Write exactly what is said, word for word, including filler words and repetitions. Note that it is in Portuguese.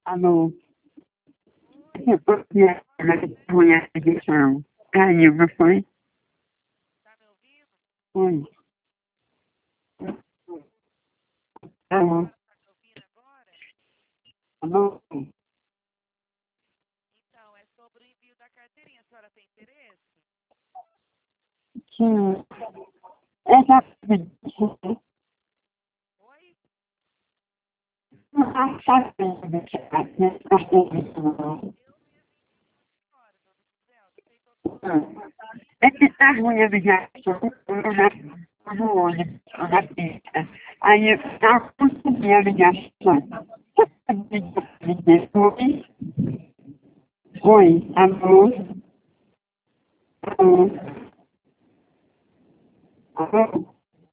Alô? Foi a ligação. Caiu, não foi? Foi. Alô? Alô? Sim. Essa pedição. Não está sendo. É que tá ruim a ligação. Eu já no olho, na pista. Aí eu não consegui a ligação. Oi? Oi, alô? Alô? Alô?